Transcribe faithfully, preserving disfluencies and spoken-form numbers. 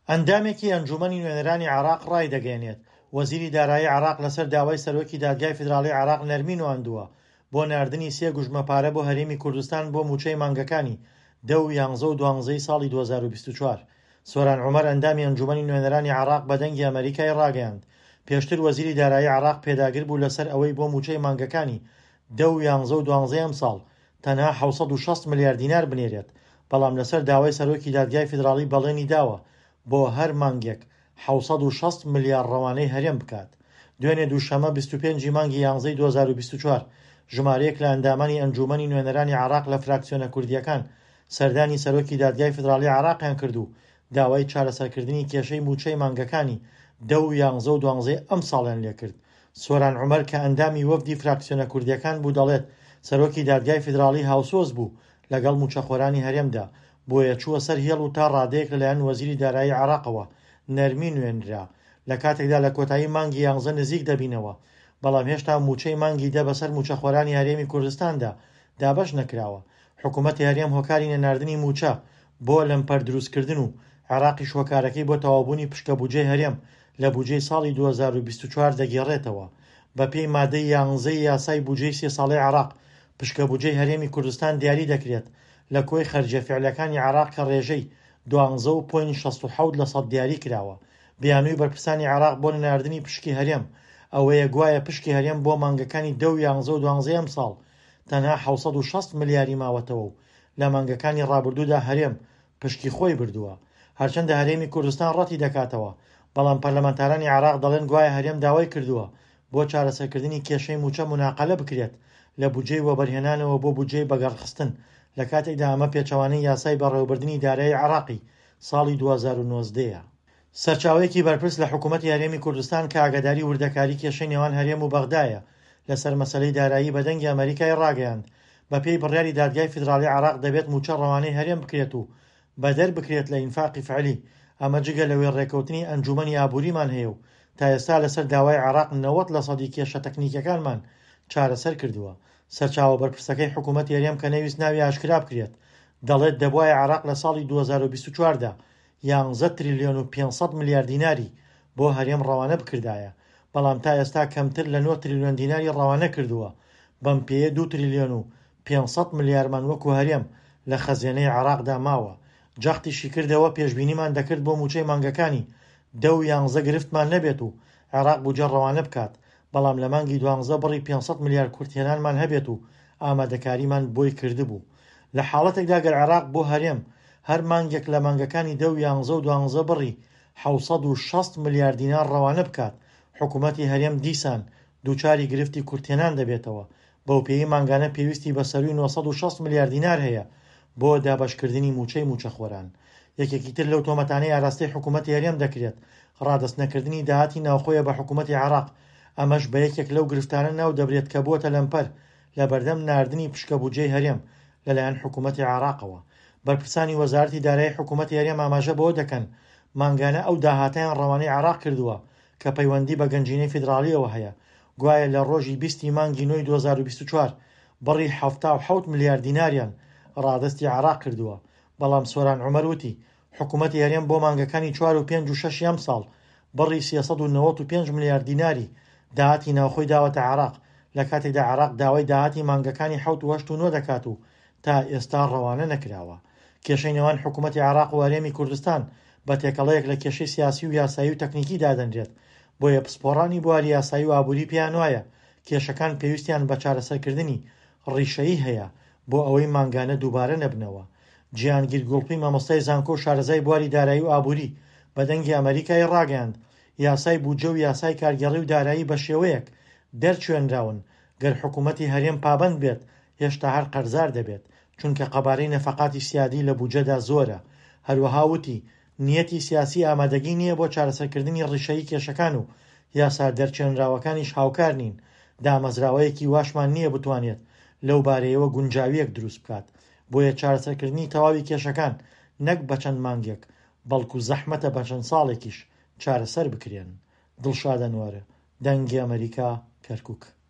ئەندامێکی ئەنجومەنی نوێنەرانی عێراق ڕای دەگەێنێت وەزیری دارایی عێراق لەسەر داوای سەرۆکی دادگای فیدراڵی عێراق نەرمین واندووە بۆ ناردنی سێ گوژمەپارە بۆ هەرێمی کوردستان بۆ موچەی مانگەکانی دە و یانزە و دوانزەی ساڵی دوو هەزار و بیست و چوار. سۆران عومەر ئەندامی ئەنجومەنی نوێنەرانی عێراق بە دەنگی ئەمریکای ڕاگەیاند. پێشتر وەزیری دارایی عێراق پێداگر بوو لەسەر ئەوەی بۆ موچەی مانگەکانی دە و یانزە و دوانزەی ئەم ساڵ تەنها حەوسەد و شەست ملیار دینار بنێرێت، بەڵام لەسەر داوای سەرۆکی دادگای فیدراڵی بەڵێنی داوە بۆ هەر مانگێک حەوسەد و شەست ملیار ڕەوانەی هەرێم بکات. دوێنێ دووشەمە بیست و پێنجی مانگی یانزەی دوو هەزار و بیست و چوار ژمارەیەک لە ئەندامانی ئەنجومەنی نوێنەرانی عێراق لە فراکسیۆنە کوردیەکان سەردانی سەرۆکی دادگای فیدراڵی عێراقیان کرد و داوای چارەسەرکردنی کێشەی موچەی مانگەکانی دە و یانزە و دوانزەی ئەم ساڵیان لێ کرد. سۆران عومەر کە ئەندامی وەفدی فراکسیۆنە کوردیەکان بوو دەڵێت سەرۆکی دادگای فیدراڵی هاوسۆز بوو لەگەڵ موچەخۆرانی هەرێمدا، بۆیە چووە سەر هێڵ و تا ڕادەیەک لەلایەن وەزیری دارایی عێراقەوە نەرمی نوێنرا لە کاتێکدا لە کۆتایی مانگی یانزە نزیک دەبینەوە، بەڵام هێشتا موچەی مانگی دە بەسەر موچەخۆرانی هەرێمی کوردستاندا دابەش نەکراوە. حکوومەتی هەرێم هۆکاری نەناردنی موچە بۆ لەمپەر دروستکردن و عێراقیش هۆکارەکەی بۆ تەواوبوونی پشکە بودجەی هەرێم لە بودجەی ساڵی دوو هەزار و بیست و چوار دەگێڕێتەوە. بە پێی مادەی یانزەی یاسای بودجەی سێ ساڵەی عێراق پشکە بودجەی هەرێمی کوردستان دیاری دەکرێت لە کۆی خەرجە فیعلەکانی عێراق کە ڕێژەی دوانزە و پۆینت شەست و حەوت لە سەد دیاری کراوە. بیانووی بەرپرسانی عێراق بۆ نەناردنی پشکی هەرێم ئەوەیە گوایە پشکی هەرێم بۆ مانگەکانی دە و یانزە و دوانزەی ئەم ساڵ تەنها حەوسەد و شەست ملیاری ماوەتەوە و لە مانگەکانی ڕابردوودا هەرێم پشکی خۆی بردووە. هەرچەندە هەرێمی کوردستان ڕەتی دەکاتەوە، بەڵام پەرلەمانتارانی عێراق دەڵێن گوایە هەرێم داوای کردووە بۆ چارەسەرکردنی کێشەی موچە مناقەلە بکرێت لە بودجەی وەبەرهێنانەوە بۆ بودجەی بەگەڕخستن لە کاتێکدا ئەمە پێچەوانەی یاسای بەڕێوەبردننی دارایی عێراقی ساڵی دوو هەزار و نۆزدەیە. سەرچاوەیەکی بەرپرس لە حکوومەتی هەرێمی کوردستان کە ئاگاداری وردەکاری کێشەی نێوان هەرێم و بەغدایە لەسەر مەسەلەی دارایی بە دەنگی ئەمریکای ڕاگەیاند. بە پێی بڕیاری دادگای فیدراڵی عێراق دەبێت موچە ڕەوانەی هەرێم بکرێت و بەدەر بکرێت لە ئینفاقی فعلی. ئەمە جگە لەوێ ڕێکەوتنی ئەنجومەنی ئابووریمان هەیە و تا ئێستا لەسەر داوای عێراق نەوەت لە سەدی کێشە تەکنیکەکانمان چارەسەر کردووە. سەرچاوە بەرپرسەکەی حکوومەتی هەرێم کە نەویست ناوی ئاشکرا بکرێت دەڵێت دەبوایە عێراق لە ساڵی دوو هەزار و بیست و چواردا یانزە تریلیۆن و پێنجسەد ملیار دیناری بۆ هەرێم ڕەوانە بکردایە، بەڵام تا ئێستا کەمتر لە نۆ تریلیۆن دیناری ڕەوانە کردووە. بەم پێیە دوو تریلیۆن و پێنجسەد ملیارمان وەکو هەرێم لە خەزێنەی عێراقدا ماوە. جەختیشی کردەوە پێشبینیمان دەکرد بۆ موچەی مانگەکانی دە و یانزە گرفتمان نەبێت و عێراق بودجە ڕەوانە بکات، بەڵام لە مانگی دوانزە بڕی پێنجسەد ملیار کورتێنانمان هەبێت و ئامادەکاریمان بۆی کردبوو. لە حاڵەتێکدا گەر عێراق بۆ هەرێم هەر مانگێک لە مانگەکانی دە و یانزە و دوانزە بڕی حەوسەد و شەست ملیار دینار ڕەوانە بکات، حکوومەتی هەرێم دیسان دووچاری گرفتی کورتێنان دەبێتەوە. بەو پێی مانگانە پێویستی بە سەروی نۆسەد و شەست ملیار دینار هەیە بۆ دابەشکردنی موچەی موچەخۆران. یەکێکی تر لەو تۆمەتانەی ئاراستەی حکوومەتی هەرێم دەکرێت ڕادەستنەکردنی داهاتی ناوخۆیە بە حکوومەتی عێراق. ئەمەش بە یەکێک لەو گرفتانە ناو دەبرێت کە بووەتە لەمپەر لە بەردەم ناردنی پشکە بودجەی هەرێم لەلایەن حکوومەتی عێراقەوە. بەرپرسانی وەزارەتی دارایی حکوومەتی هەرێم ئاماژە بەوە دەکەن مانگانە ئەو داهاتیان ڕەوانەی عێراق کردووە کە پەیوەندی بە گەنجینەی فیدراڵیەوە هەیە. گوایە لە ڕۆژی بیستی مانگی نۆی دوو هەزار و بیست و چوار بڕی حەوتا و حەوت ملیار دیناریان ڕادستی عێراق کردووە، بەڵام سۆران عومەر وتی حکوومەتی هەرێم بۆ مانگەکانی چوار و پێنج و شەش یام ساڵ بڕی سێسەد و نەوەت و پێنج ملیار دیناری داهاتی ناوخۆی داوەتە عێراق، لە کاتێکدا عێراق داوای داهاتی مانگەکانی حەوت و هەشت و نۆ دەکات و تا ئێستا ڕەوانە نەکراوە. کێشەی نێوان حکوومەتی عێراق و هەرێمی کوردستان بە تێکەڵەیەک لە کێشەی سیاسی و یاسایی و تەکنیکی دادەنرێت، بۆیە پسپۆڕانی بواری یاسایی و ئابووری پێیان وایە کێشەکان پێویستیان بە چارەسەرکردنی ڕیشەیی هەیە بۆ ئەوەی مانگانە دووبارە نەبنەوە. جیهانگیر گوڵپی مامۆستای زانکۆ و شارەزای بواری دارایی و ئابووری بە دەنگی ئەمریکای ڕاگەیاند یاسای بودجە و یاسای کارگەڕی و دارایی بە شێوەیەک دەرچوێنراون گەر حکوومەتی هەرێم پابەند بێت هێشتا هەر قەرزار دەبێت، چونکە قەبارەی نەفەقاتی سیادی لە بودجەدا زۆرە. هەروەها وتی نیەتی سیاسی ئامادەگی نییە بۆ چارەسەرکردنی ڕیشەیی کێشەکان و یاسا دەرچێنراوەکانیش هاوکار نین. دامەزراوەیەکی واشمان نییە بتوانێت لەو بارەیەوە گونجاویەک دروست بکات، بۆیە چارەسەرکردنی تەواوی کێشەکان نەک بە چەند مانگێک بەڵکو زەحمەتە بە چەند ساڵێکیش چارەسەر بکرێن. دڵشاد ئەنوەر، دەنگی ئەمریکا، کەرکووک.